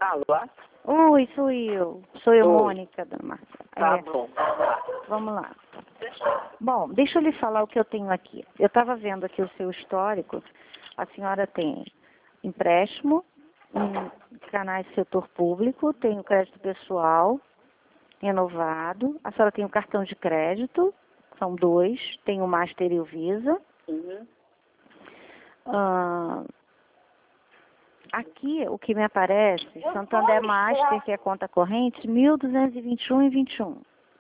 Alô? Oi, sou eu. Sou eu, Oi. Mônica, dona Marcela. Tá bom. Vamos lá. Bom, deixa eu lhe falar o que eu tenho aqui. Eu estava vendo aqui o seu histórico. A senhora tem empréstimo em canais do setor público, tem o crédito pessoal renovado, a senhora tem o cartão de crédito, são 2, tem o Master e o Visa. Uhum. Aqui, o que me aparece, Santander Master, que é conta corrente, 1.221,21.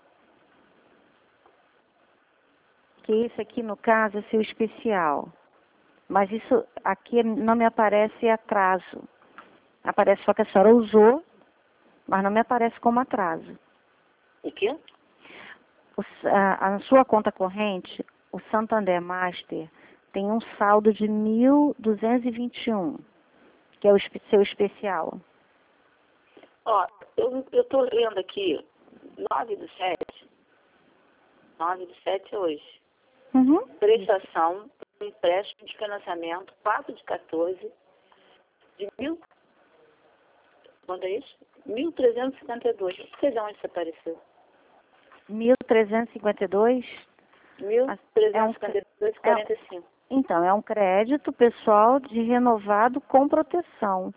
Que esse aqui, no caso, é seu especial. Mas isso aqui não me aparece atraso. Aparece só que a senhora usou, mas não me aparece como atraso. O quê? A sua conta corrente, o Santander Master, tem um saldo de 1.221, que é o seu especial. Ó, eu tô lendo aqui, 9/7. 9/7 é hoje. Uhum. Prestação, empréstimo de financiamento, 4/14, de mil... Quando é isso? 1.352. Não sei de onde isso apareceu. 1.352? 1.352,45. Então, é um crédito pessoal de renovado com proteção.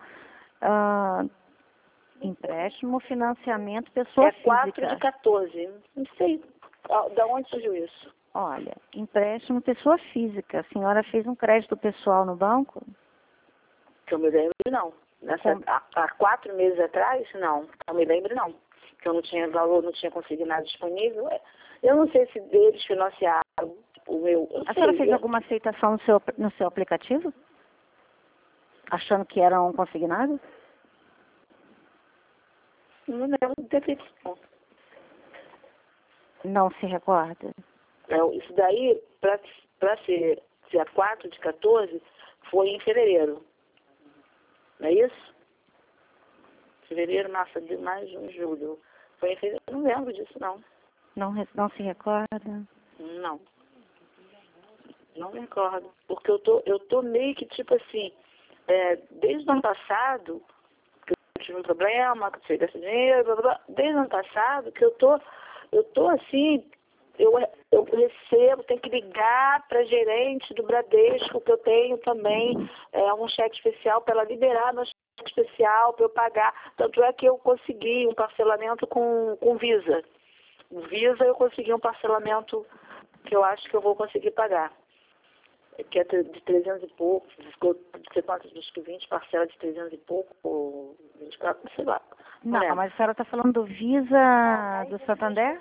Empréstimo, financiamento, pessoa É física. 4/14. Não sei da onde surgiu isso. Olha, empréstimo, pessoa física. A senhora fez um crédito pessoal no banco? Que eu me lembro, não. Há 4 meses atrás, não. Que eu me lembro, não. Que eu não tinha valor, não tinha consignado disponível. Eu não sei se eles financiaram o meu... A senhora fez alguma aceitação no seu aplicativo? Achando que era um consignado? Não lembro de ter feito isso. Não se recorda? Isso daí, para ser a 4/14, foi em fevereiro. Não é isso? Fevereiro, março, abril, maio, junho, julho. Foi em fevereiro. Não lembro disso, não. Não se recorda? Não. Não me recordo. Porque eu tô meio que tipo assim, desde o ano passado, que eu tive um problema, que eu precisei desse dinheiro, blá, blá, blá, desde o ano passado que eu tô assim, eu recebo, tenho que ligar para gerente do Bradesco, que eu tenho também um cheque especial para ela liberar meu cheque especial para eu pagar. Tanto é que eu consegui um parcelamento com Visa. O Visa eu consegui um parcelamento que eu acho que eu vou conseguir pagar. Que é de 300 e pouco, ficou, não sei quantos, acho que 20 parcelas de 300 e pouco, ou 24, não sei lá. Não, mas a senhora está falando do Visa do Santander?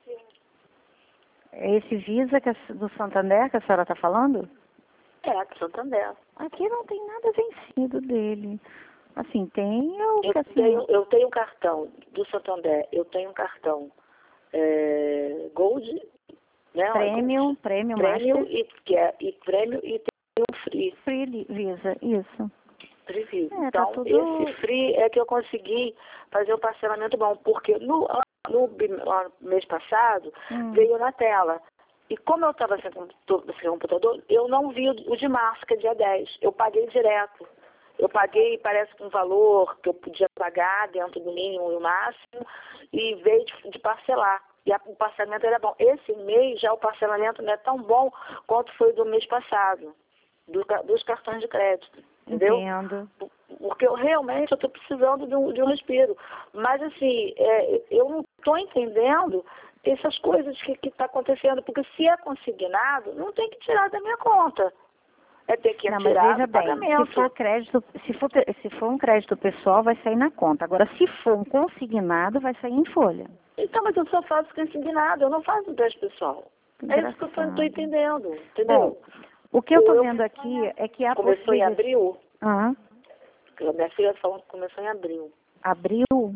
É esse Visa do Santander que a senhora está falando? É, do Santander. Aqui não tem nada vencido dele. Assim, tem Eu tenho um cartão do Santander, eu tenho um cartão Gold, né? Prêmio Master. E Prêmio e tem um Free. Free Visa, isso. Free Visa. Tá Então, tudo... esse Free é que eu consegui fazer um parcelamento bom, porque no mês passado veio na tela. E como eu estava sem computador, eu não vi o de março, que é dia 10. Eu paguei direto. Eu paguei, parece que um valor que eu podia pagar dentro do mínimo e o máximo, e veio de parcelar. E o parcelamento era bom. Esse mês já o parcelamento não é tão bom quanto foi do mês passado, dos cartões de crédito. Entendeu? Entendo. Porque realmente eu estou precisando de um respiro. Mas assim, eu não estou entendendo essas coisas que está acontecendo, porque se é consignado, não tem que tirar da minha conta. Tem que mas tirar veja do bem, pagamento. se for um crédito pessoal, vai sair na conta. Agora, se for um consignado, vai sair em folha. Então, mas eu só faço consignado, eu não faço empréstimo pessoal. É isso que eu não estou entendendo, entendeu? Bom, o que eu estou vendo aqui é que a começou em abril. Ah. Minha filha falou que começou em abril. Abril?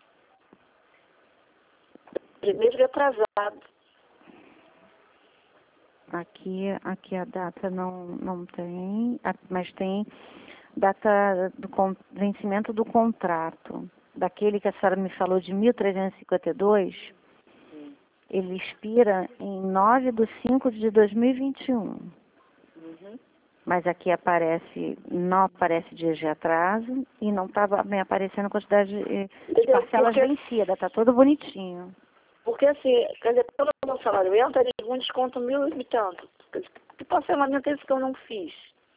Primeiro atrasado. Aqui a data não tem, mas tem data do vencimento do contrato. Daquele que a senhora me falou de 1.352, ele expira em 9/5/2021. Uhum. Mas aqui aparece, não aparece dias de atraso e não está me aparecendo a quantidade de parcelas vencidas, está tudo bonitinho. Porque assim, quer dizer, pelo meu salário entra, eles vão desconto 1.000 e tanto. Que parcelamento é esse que eu não fiz?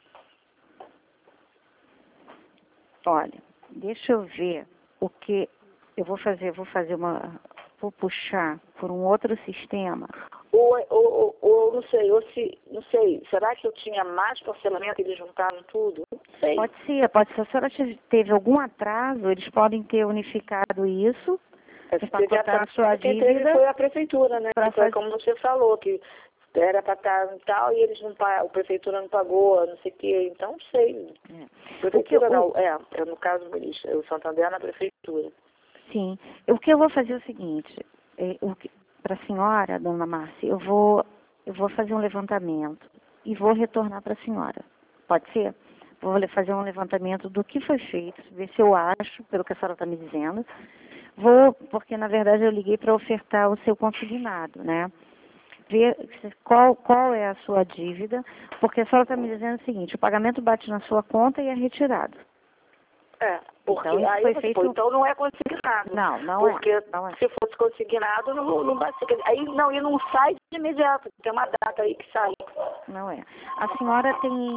Olha, deixa eu ver o que eu vou fazer. Vou puxar por um outro sistema. Ou não sei, não sei, será que eu tinha mais parcelamento e eles juntaram tudo? Não sei. Pode ser. Se a senhora teve algum atraso, eles podem ter unificado isso, empacotar a sua quem dívida. teve foi a prefeitura, né? Foi como você falou, que era para estar e tal, e eles não pagam, a prefeitura não pagou, não sei o quê, então não sei. Prefeitura não, no caso, o Santander na prefeitura. Sim. O que eu vou fazer é o seguinte, para a senhora, dona Márcia, eu vou fazer um levantamento e vou retornar para a senhora. Pode ser? Vou fazer um levantamento do que foi feito, ver se eu acho, pelo que a senhora está me dizendo. Porque na verdade eu liguei para ofertar o seu consignado, né? Ver qual é a sua dívida, porque a senhora está me dizendo o seguinte, o pagamento bate na sua conta e é retirado. Porque então, aí você feito... então não é consignado. Não porque é. Não é. Se fosse consignado, não bate. Aí e não sai de imediato, tem uma data aí que sai. Não é. A senhora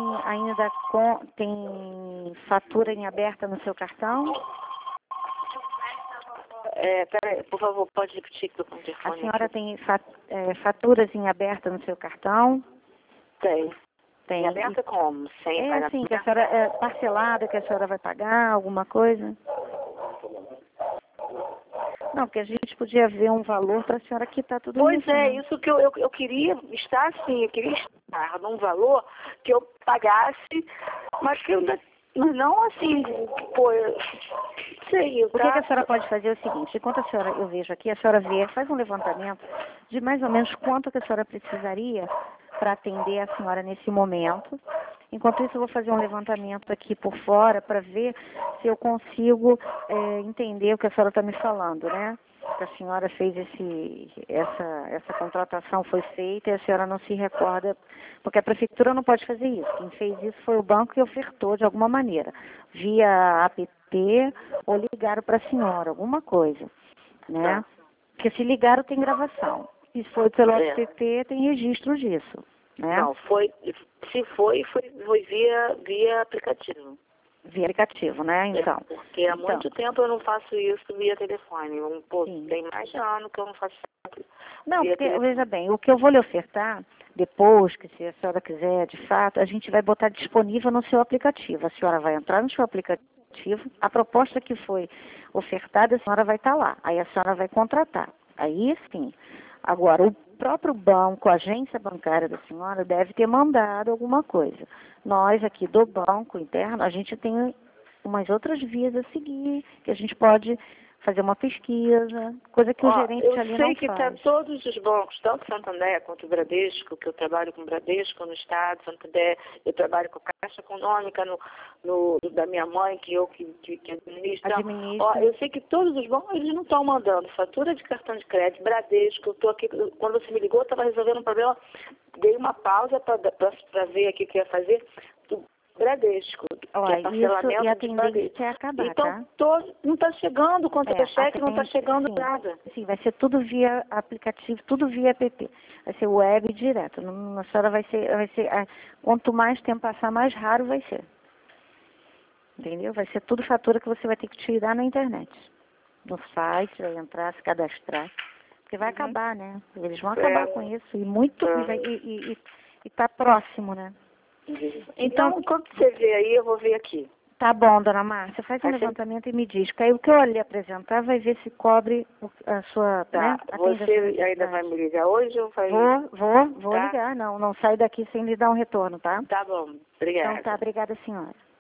tem fatura em aberta no seu cartão? Peraí, por favor, pode repetir que eu estou com o telefone. A senhora tem faturas em aberta no seu cartão? Tem. Tem. Em aberta como? Sem pagamento? Assim, que a senhora parcelada, que a senhora vai pagar, alguma coisa? Não, porque a gente podia ver um valor para a senhora quitar tudo isso. Pois é, isso que eu queria estar assim, eu queria estar num valor que eu pagasse, mas que eu não assim, sei. O que a senhora pode fazer é o seguinte, enquanto eu vejo aqui, a senhora faz um levantamento de mais ou menos quanto que a senhora precisaria para atender a senhora nesse momento. Enquanto isso, eu vou fazer um levantamento aqui por fora para ver se eu consigo entender o que a senhora está me falando, né? Que a senhora fez essa contratação foi feita e a senhora não se recorda, porque a prefeitura não pode fazer isso. Quem fez isso foi o banco que ofertou de alguma maneira, via app ou ligaram para a senhora, alguma coisa, né? Porque se ligaram tem gravação. Se foi pelo app, tem registro disso, né? Não, se foi via aplicativo. Via aplicativo, né? Então. Porque há muito tempo eu não faço isso via telefone. Tem mais de ano que eu não faço isso. Não, porque, veja bem, o que eu vou lhe ofertar, depois, que se a senhora quiser, de fato, a gente vai botar disponível no seu aplicativo. A senhora vai entrar no seu aplicativo, a proposta que foi ofertada, a senhora vai estar lá. Aí a senhora vai contratar. Aí sim. Agora, o próprio banco, a agência bancária da senhora, deve ter mandado alguma coisa. Nós aqui do banco interno, a gente tem umas outras vias a seguir, que a gente pode fazer uma pesquisa, coisa que o gerente ali não faz. Eu sei que todos os bancos, tanto Santander quanto o Bradesco, que eu trabalho com o Bradesco no estado, Santander, eu trabalho com a Caixa Econômica da minha mãe, que administra. Eu sei que todos os bancos, eles não estão mandando fatura de cartão de crédito, Bradesco, eu estou aqui, quando você me ligou, eu estava resolvendo um problema, dei uma pausa para ver aqui o que ia fazer. Bradesco, que é parcelamento e a tendência é acabar, então, não está chegando contra-cheque, não está chegando nada. Sim, vai ser tudo via aplicativo, tudo via app. Vai ser web direto. A senhora vai ser, quanto mais tempo passar, mais raro vai ser. Entendeu? Vai ser tudo fatura que você vai ter que tirar na internet. No site, vai entrar, se cadastrar. Porque vai acabar, né? Eles vão acabar com isso. E está próximo, né? Então, quando você vê aí, eu vou ver aqui. Tá bom, dona Márcia, faz um levantamento e me diz. Porque aí o que eu lhe apresentar vai ver se cobre a sua... Tá, né, você ainda vai me ligar hoje ou vai... Vou ligar, não sai daqui sem lhe dar um retorno, tá? Tá bom, obrigada. Então tá, obrigada senhora.